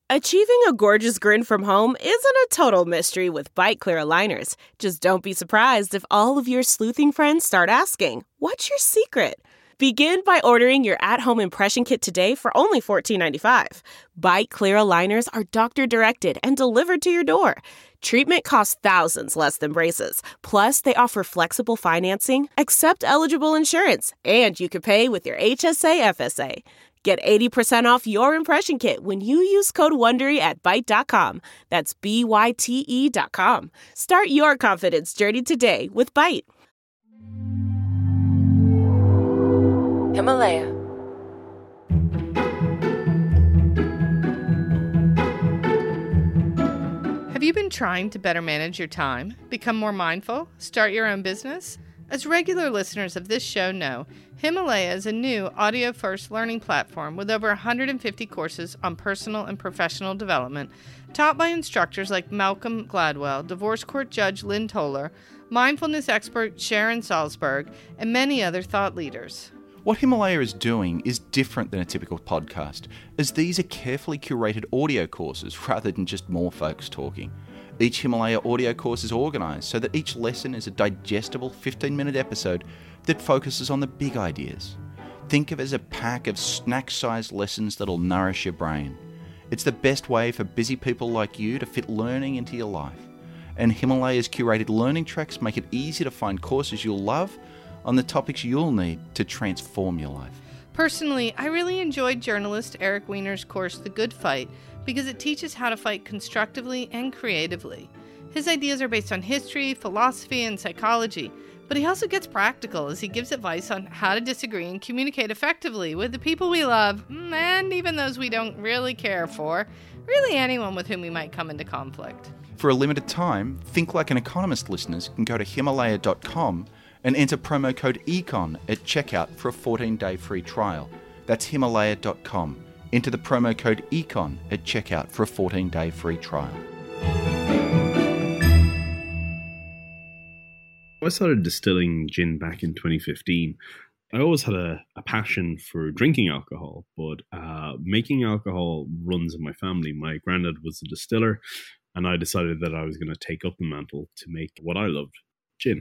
Achieving a gorgeous grin from home isn't a total mystery with Byte Clear aligners. Just don't be surprised if all of your sleuthing friends start asking, "What's your secret?" Begin by ordering your at-home impression kit today for only $14.95. Byte Clear aligners are doctor-directed and delivered to your door. Treatment costs thousands less than braces. Plus, they offer flexible financing, accept eligible insurance, and you can pay with your HSA FSA. Get 80% off your impression kit when you use code WONDERY at Byte.com. That's BYTE.com. Start your confidence journey today with Byte. Himalaya. Have you been trying to better manage your time, become more mindful, start your own business? As regular listeners of this show know, Himalaya is a new audio-first learning platform with over 150 courses on personal and professional development, taught by instructors like Malcolm Gladwell, divorce court judge Lynn Toller, mindfulness expert Sharon Salzberg, and many other thought leaders. What Himalaya is doing is different than a typical podcast, as these are carefully curated audio courses rather than just more folks talking. Each Himalaya audio course is organised so that each lesson is a digestible 15-minute episode that focuses on the big ideas. Think of it as a pack of snack-sized lessons that'll nourish your brain. It's the best way for busy people like you to fit learning into your life. And Himalaya's curated learning tracks make it easy to find courses you'll love on the topics you'll need to transform your life. Personally, I really enjoyed journalist Eric Weiner's course, The Good Fight, because it teaches how to fight constructively and creatively. His ideas are based on history, philosophy, and psychology, but he also gets practical as he gives advice on how to disagree and communicate effectively with the people we love, and even those we don't really care for, really anyone with whom we might come into conflict. For a limited time, Think Like an Economist listeners can go to Himalaya.com and enter promo code ECON at checkout for a 14-day free trial. That's Himalaya.com. Enter the promo code ECON at checkout for a 14-day free trial. I started distilling gin back in 2015. I always had a passion for drinking alcohol, but making alcohol runs in my family. My granddad was a distiller, and I decided that I was going to take up the mantle to make what I loved, gin.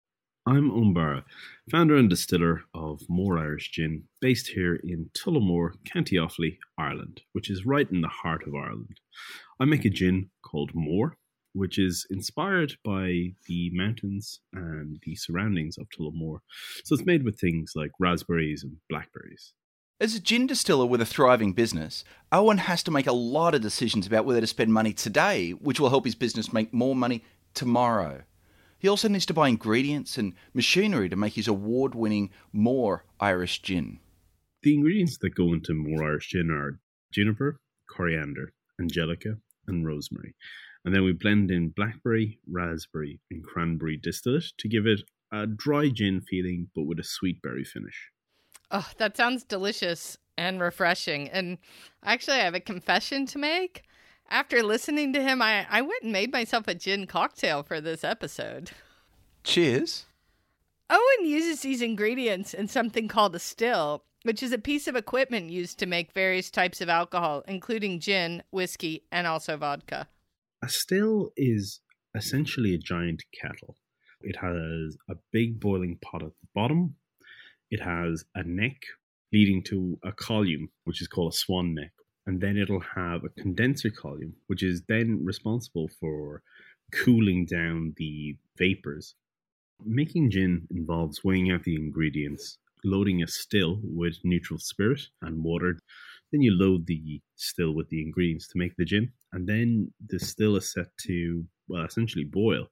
I'm Umbara, founder and distiller of More Irish Gin, based here in Tullamore, County Offaly, Ireland, which is right in the heart of Ireland. I make a gin called More, which is inspired by the mountains and the surroundings of Tullamore. So it's made with things like raspberries and blackberries. As a gin distiller with a thriving business, Owen has to make a lot of decisions about whether to spend money today, which will help his business make more money tomorrow. He also needs to buy ingredients and machinery to make his award-winning More Irish Gin. The ingredients that go into More Irish Gin are juniper, coriander, angelica, and rosemary. And then we blend in blackberry, raspberry, and cranberry distillate to give it a dry gin feeling, but with a sweet berry finish. Oh, that sounds delicious and refreshing. And actually, I have a confession to make. After listening to him, I went and made myself a gin cocktail for this episode. Cheers. Owen uses these ingredients in something called a still, which is a piece of equipment used to make various types of alcohol, including gin, whiskey, and also vodka. A still is essentially a giant kettle. It has a big boiling pot at the bottom. It has a neck leading to a column, which is called a swan neck. And then it'll have a condenser column, which is then responsible for cooling down the vapors. Making gin involves weighing out the ingredients, loading a still with neutral spirit and water. Then you load the still with the ingredients to make the gin. And then the still is set to, essentially boil.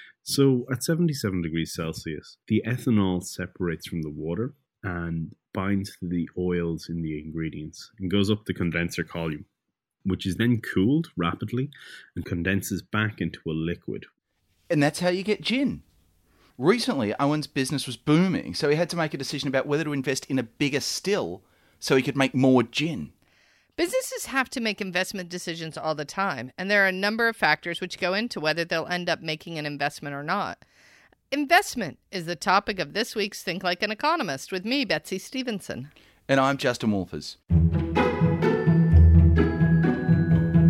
So at 77 degrees Celsius, the ethanol separates from the water and binds to the oils in the ingredients and goes up the condenser column, which is then cooled rapidly and condenses back into a liquid. And that's how you get gin. Recently, Owen's business was booming, so he had to make a decision about whether to invest in a bigger still so he could make more gin. Businesses have to make investment decisions all the time, and there are a number of factors which go into whether they'll end up making an investment or not. Investment is the topic of this week's Think Like an Economist with me, Betsy Stevenson. And I'm Justin Wolfers.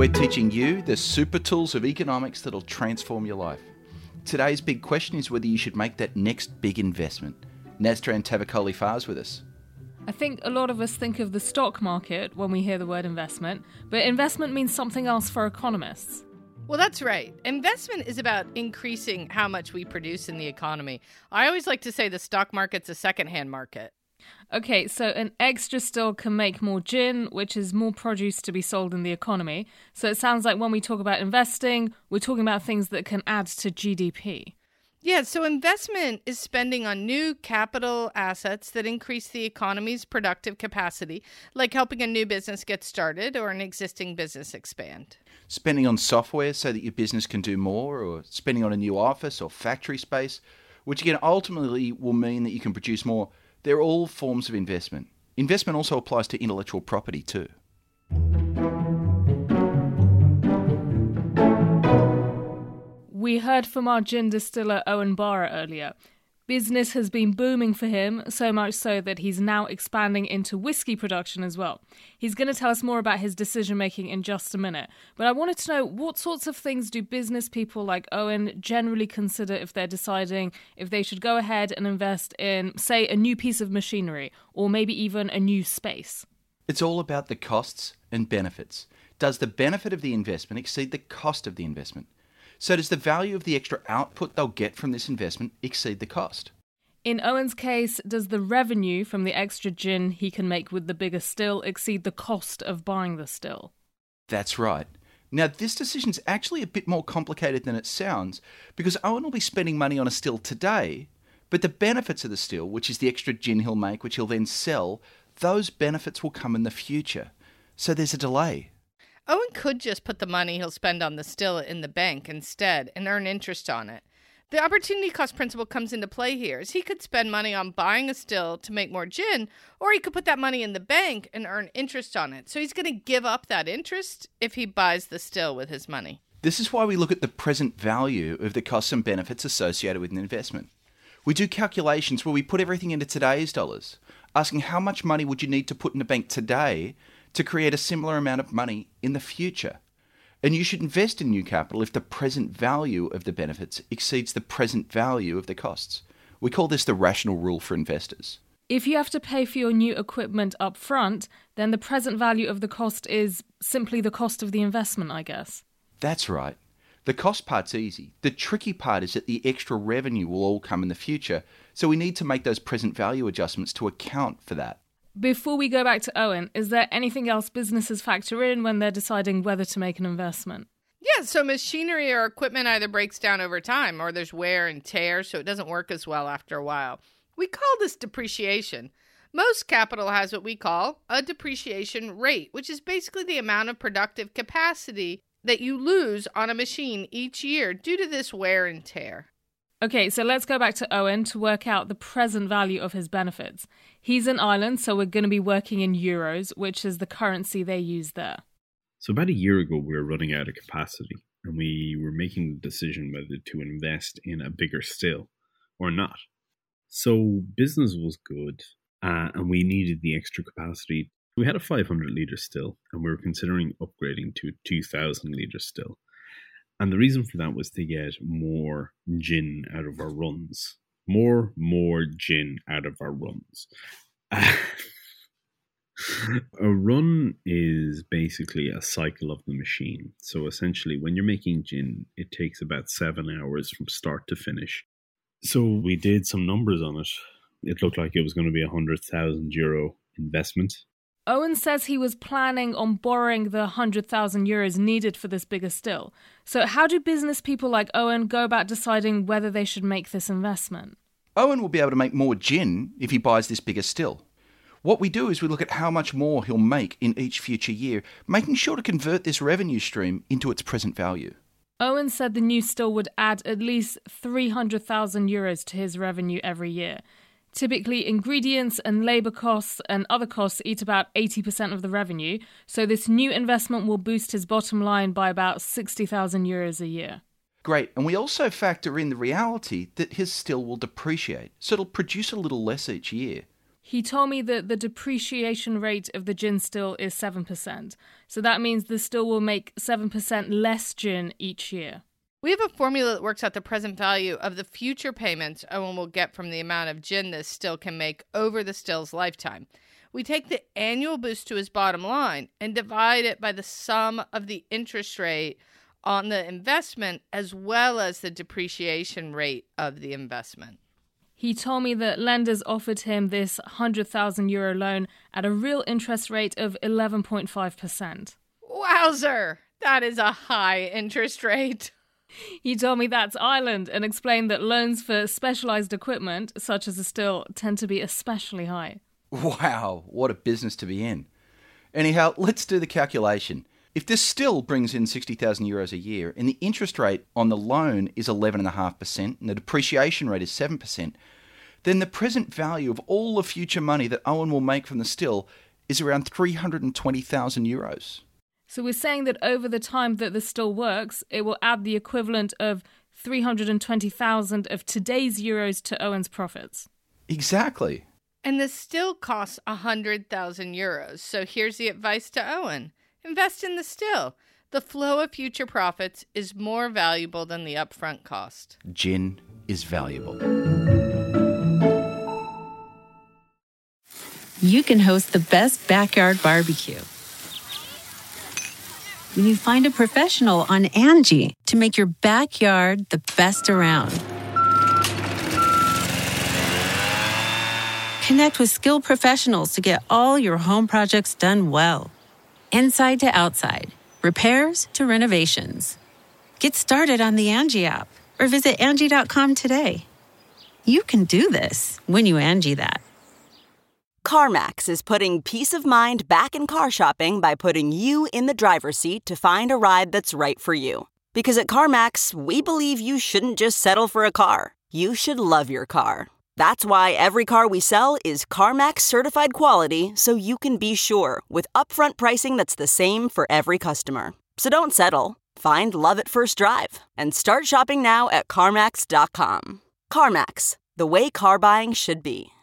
We're teaching you the super tools of economics that'll transform your life. Today's big question is whether you should make that next big investment. Nastran Tavakoli-Farr's with us. I think a lot of us think of the stock market when we hear the word investment, but investment means something else for economists. Well, that's right. Investment is about increasing how much we produce in the economy. I always like to say the stock market's a secondhand market. Okay, so an extra still can make more gin, which is more produce to be sold in the economy. So it sounds like when we talk about investing, we're talking about things that can add to GDP. Yeah, so investment is spending on new capital assets that increase the economy's productive capacity, like helping a new business get started or an existing business expand. Spending on software so that your business can do more, or spending on a new office or factory space, which again ultimately will mean that you can produce more. They're all forms of investment. Investment also applies to intellectual property too. We heard from our gin distiller Owen Barra earlier. Business has been booming for him, so much so that he's now expanding into whiskey production as well. He's going to tell us more about his decision-making in just a minute. But I wanted to know, what sorts of things do business people like Owen generally consider if they're deciding if they should go ahead and invest in, say, a new piece of machinery, or maybe even a new space? It's all about the costs and benefits. Does the benefit of the investment exceed the cost of the investment? So does the value of the extra output they'll get from this investment exceed the cost? In Owen's case, does the revenue from the extra gin he can make with the bigger still exceed the cost of buying the still? That's right. Now, this decision's actually a bit more complicated than it sounds, because Owen will be spending money on a still today, but the benefits of the still, which is the extra gin he'll make, which he'll then sell, those benefits will come in the future. So there's a delay. Owen could just put the money he'll spend on the still in the bank instead and earn interest on it. The opportunity cost principle comes into play here, as he could spend money on buying a still to make more gin, or he could put that money in the bank and earn interest on it. So he's going to give up that interest if he buys the still with his money. This is why we look at the present value of the costs and benefits associated with an investment. We do calculations where we put everything into today's dollars, asking how much money would you need to put in a bank today to create a similar amount of money in the future. And you should invest in new capital if the present value of the benefits exceeds the present value of the costs. We call this the rational rule for investors. If you have to pay for your new equipment up front, then the present value of the cost is simply the cost of the investment, I guess. That's right. The cost part's easy. The tricky part is that the extra revenue will all come in the future, so we need to make those present value adjustments to account for that. Before we go back to Owen, is there anything else businesses factor in when they're deciding whether to make an investment? Yeah, so machinery or equipment either breaks down over time or there's wear and tear, so it doesn't work as well after a while. We call this depreciation. Most capital has what we call a depreciation rate, which is basically the amount of productive capacity that you lose on a machine each year due to this wear and tear. Okay, so let's go back to Owen to work out the present value of his benefits. He's in Ireland, so we're going to be working in euros, which is the currency they use there. So about a year ago, we were running out of capacity, and we were making the decision whether to invest in a bigger still or not. So business was good, and we needed the extra capacity. We had a 500-litre still, and we were considering upgrading to a 2,000-litre still. And the reason for that was to get more gin out of our runs. More gin out of our runs. A run is basically a cycle of the machine. So essentially, when you're making gin, it takes about 7 hours from start to finish. So we did some numbers on it. It looked like it was going to be €100,000 investment. Owen says he was planning on borrowing the €100,000 needed for this bigger still. So how do business people like Owen go about deciding whether they should make this investment? Owen will be able to make more gin if he buys this bigger still. What we do is we look at how much more he'll make in each future year, making sure to convert this revenue stream into its present value. Owen said the new still would add at least €300,000 to his revenue every year. Typically, ingredients and labour costs and other costs eat about 80% of the revenue, so this new investment will boost his bottom line by about €60,000 a year. Great, and we also factor in the reality that his still will depreciate, so it'll produce a little less each year. He told me that the depreciation rate of the gin still is 7%. So that means the still will make 7% less gin each year. We have a formula that works out the present value of the future payments Owen will get from the amount of gin this still can make over the still's lifetime. We take the annual boost to his bottom line and divide it by the sum of the interest rate on the investment as well as the depreciation rate of the investment. He told me that lenders offered him this €100,000 loan at a real interest rate of 11.5%. Wowzer! That is a high interest rate. He told me that's Ireland and explained that loans for specialised equipment, such as a still, tend to be especially high. Wow, what a business to be in. Anyhow, let's do the calculation. If this still brings in €60,000 a year and the interest rate on the loan is 11.5% and the depreciation rate is 7%, then the present value of all the future money that Owen will make from the still is around €320,000. So we're saying that over the time that the still works, it will add the equivalent of 320,000 of today's euros to Owen's profits. Exactly. And this still costs 100,000 euros. So here's the advice to Owen. Invest in the still. The flow of future profits is more valuable than the upfront cost. Gin is valuable. You can host the best backyard barbecue when you find a professional on Angie to make your backyard the best around. Connect with skilled professionals to get all your home projects done well. Inside to outside, repairs to renovations. Get started on the Angie app or visit Angie.com today. You can do this when you Angie that. CarMax is putting peace of mind back in car shopping by putting you in the driver's seat to find a ride that's right for you. Because at CarMax, we believe you shouldn't just settle for a car. You should love your car. That's why every car we sell is CarMax certified quality, so you can be sure with upfront pricing that's the same for every customer. So don't settle. Find love at first drive and start shopping now at CarMax.com. CarMax, the way car buying should be.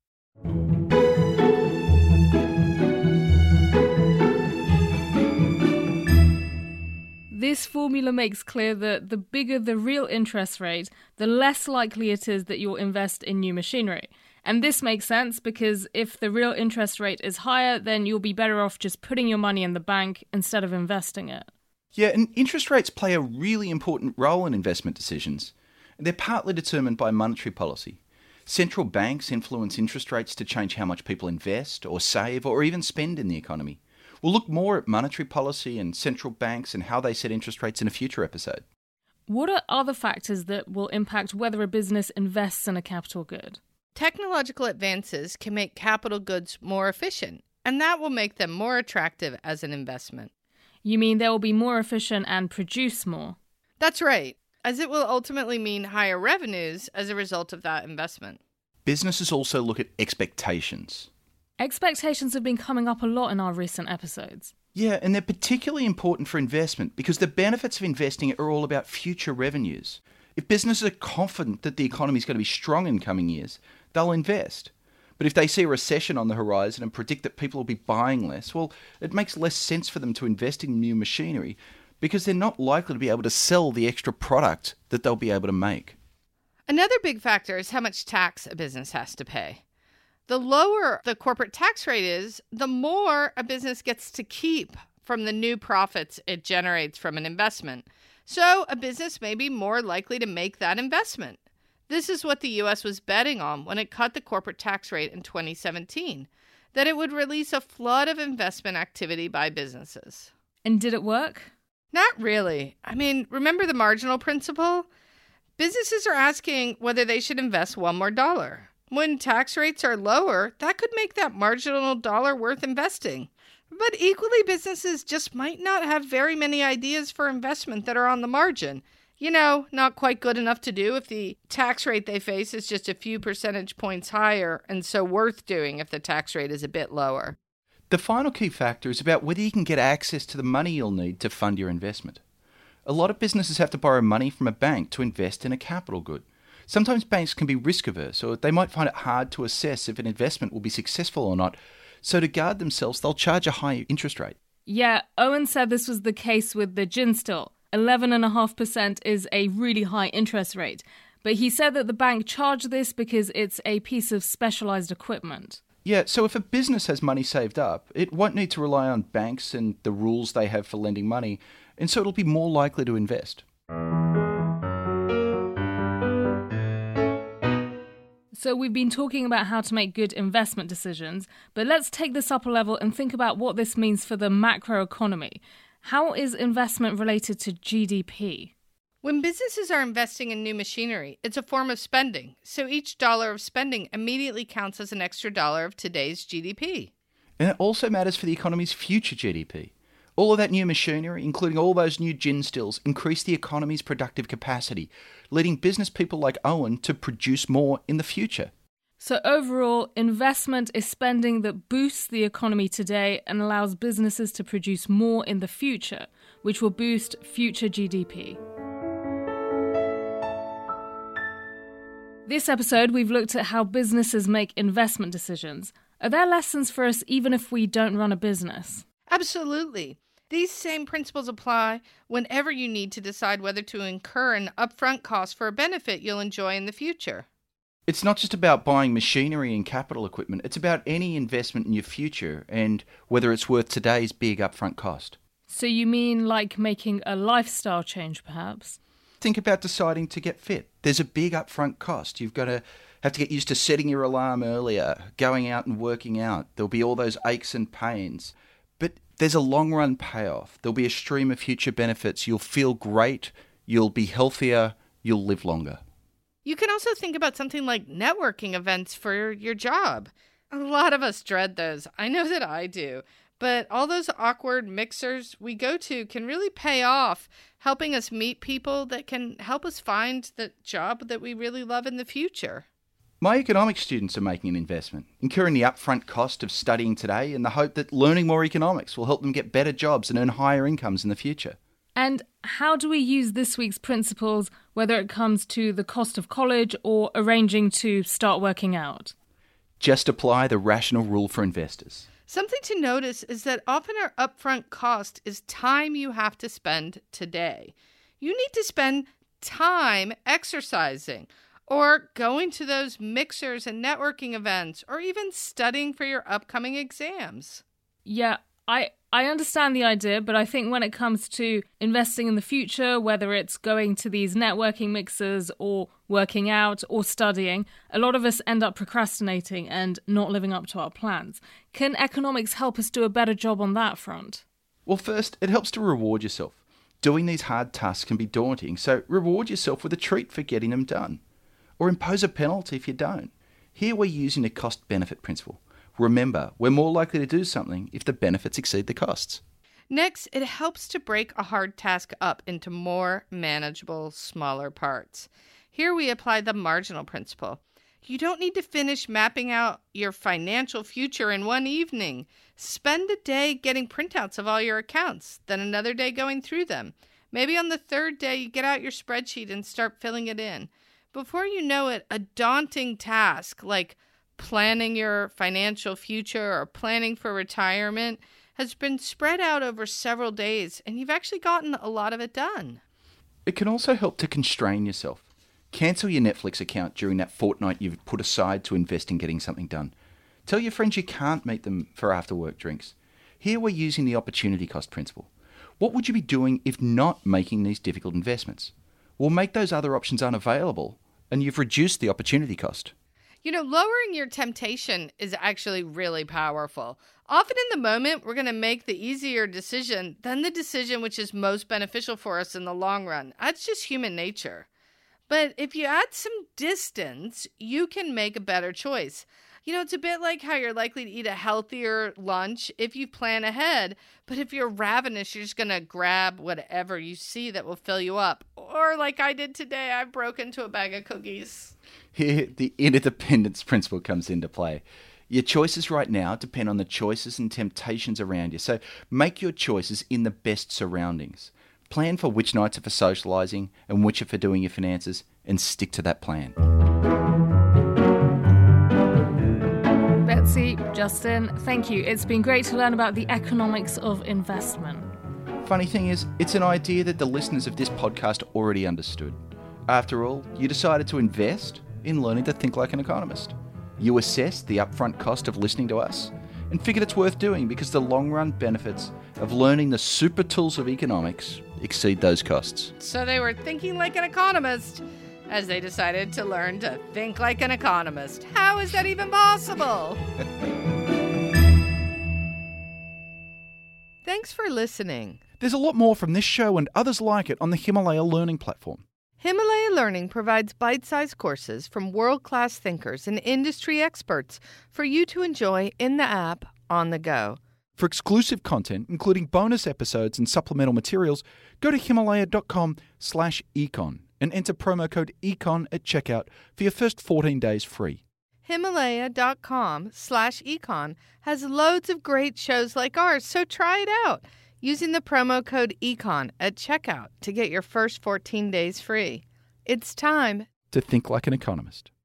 This formula makes clear that the bigger the real interest rate, the less likely it is that you'll invest in new machinery. And this makes sense because if the real interest rate is higher, then you'll be better off just putting your money in the bank instead of investing it. Yeah, and interest rates play a really important role in investment decisions. They're partly determined by monetary policy. Central banks influence interest rates to change how much people invest or save or even spend in the economy. We'll look more at monetary policy and central banks and how they set interest rates in a future episode. What are other factors that will impact whether a business invests in a capital good? Technological advances can make capital goods more efficient, and that will make them more attractive as an investment. You mean they will be more efficient and produce more? That's right, as it will ultimately mean higher revenues as a result of that investment. Businesses also look at expectations. Expectations have been coming up a lot in our recent episodes. Yeah, and they're particularly important for investment because the benefits of investing are all about future revenues. If businesses are confident that the economy is going to be strong in coming years, they'll invest. But if they see a recession on the horizon and predict that people will be buying less, well, it makes less sense for them to invest in new machinery because they're not likely to be able to sell the extra product that they'll be able to make. Another big factor is how much tax a business has to pay. The lower the corporate tax rate is, the more a business gets to keep from the new profits it generates from an investment. So a business may be more likely to make that investment. This is what the U.S. was betting on when it cut the corporate tax rate in 2017, that it would release a flood of investment activity by businesses. And did it work? Not really. I mean, remember the marginal principle? Businesses are asking whether they should invest one more dollar. When tax rates are lower, that could make that marginal dollar worth investing. But equally, businesses just might not have very many ideas for investment that are on the margin. You know, not quite good enough to do if the tax rate they face is just a few percentage points higher, and so worth doing if the tax rate is a bit lower. The final key factor is about whether you can get access to the money you'll need to fund your investment. A lot of businesses have to borrow money from a bank to invest in a capital good. Sometimes banks can be risk averse, or they might find it hard to assess if an investment will be successful or not. So to guard themselves, they'll charge a high interest rate. Yeah, Owen said this was the case with the gin still. 11.5% is a really high interest rate. But he said that the bank charged this because it's a piece of specialised equipment. Yeah, so if a business has money saved up, it won't need to rely on banks and the rules they have for lending money, and so it'll be more likely to invest. So we've been talking about how to make good investment decisions, but let's take this up a level and think about what this means for the macroeconomy. How is investment related to GDP? When businesses are investing in new machinery, it's a form of spending. So each dollar of spending immediately counts as an extra dollar of today's GDP. And it also matters for the economy's future GDP. All of that new machinery, including all those new gin stills, increase the economy's productive capacity, leading business people like Owen to produce more in the future. So overall, investment is spending that boosts the economy today and allows businesses to produce more in the future, which will boost future GDP. This episode, we've looked at how businesses make investment decisions. Are there lessons for us even if we don't run a business? Absolutely. These same principles apply whenever you need to decide whether to incur an upfront cost for a benefit you'll enjoy in the future. It's not just about buying machinery and capital equipment. It's about any investment in your future and whether it's worth today's big upfront cost. So you mean like making a lifestyle change, perhaps? Think about deciding to get fit. There's a big upfront cost. You've got to have to get used to setting your alarm earlier, going out and working out. There'll be all those aches and pains. But there's a long-run payoff. There'll be a stream of future benefits. You'll feel great. You'll be healthier. You'll live longer. You can also think about something like networking events for your job. A lot of us dread those. I know that I do. But all those awkward mixers we go to can really pay off, helping us meet people that can help us find the job that we really love in the future. My economics students are making an investment, incurring the upfront cost of studying today in the hope that learning more economics will help them get better jobs and earn higher incomes in the future. And how do we use this week's principles, whether it comes to the cost of college or arranging to start working out? Just apply the rational rule for investors. Something to notice is that often our upfront cost is time you have to spend today. You need to spend time exercising or going to those mixers and networking events or even studying for your upcoming exams. Yeah, I understand the idea, but I think when it comes to investing in the future, whether it's going to these networking mixers or working out or studying, a lot of us end up procrastinating and not living up to our plans. Can economics help us do a better job on that front? Well, first, it helps to reward yourself. Doing these hard tasks can be daunting, so reward yourself with a treat for getting them done. Or impose a penalty if you don't. Here we're using the cost-benefit principle. Remember, we're more likely to do something if the benefits exceed the costs. Next, it helps to break a hard task up into more manageable, smaller parts. Here we apply the marginal principle. You don't need to finish mapping out your financial future in one evening. Spend a day getting printouts of all your accounts, then another day going through them. Maybe on the third day, you get out your spreadsheet and start filling it in. Before you know it, a daunting task like planning your financial future or planning for retirement has been spread out over several days, and you've actually gotten a lot of it done. It can also help to constrain yourself. Cancel your Netflix account during that fortnight you've put aside to invest in getting something done. Tell your friends you can't meet them for after-work drinks. Here we're using the opportunity cost principle. What would you be doing if not making these difficult investments? Well, make those other options unavailable, and you've reduced the opportunity cost. You know, lowering your temptation is actually really powerful. Often in the moment, we're going to make the easier decision than the decision which is most beneficial for us in the long run. That's just human nature. But if you add some distance, you can make a better choice. You know, it's a bit like how you're likely to eat a healthier lunch if you plan ahead. But if you're ravenous, you're just going to grab whatever you see that will fill you up. Or like I did today, I broke into a bag of cookies. Here, the interdependence principle comes into play. Your choices right now depend on the choices and temptations around you. So make your choices in the best surroundings. Plan for which nights are for socialising and which are for doing your finances, and stick to that plan. Betsy, Justin, thank you. It's been great to learn about the economics of investment. Funny thing is, it's an idea that the listeners of this podcast already understood. After all, you decided to invest in learning to think like an economist. You assessed the upfront cost of listening to us and figured it's worth doing because the long-run benefits of learning the super tools of economics exceed those costs. So they were thinking like an economist as they decided to learn to think like an economist. How is that even possible? Thanks for listening. There's a lot more from this show and others like it on the Himalaya Learning platform. Himalaya Learning provides bite-sized courses from world-class thinkers and industry experts for you to enjoy in the app on the go. For exclusive content, including bonus episodes and supplemental materials, go to himalaya.com/econ and enter promo code ECON at checkout for your first 14 days free. Himalaya.com/econ has loads of great shows like ours, so try it out using the promo code ECON at checkout to get your first 14 days free. It's time to think like an economist.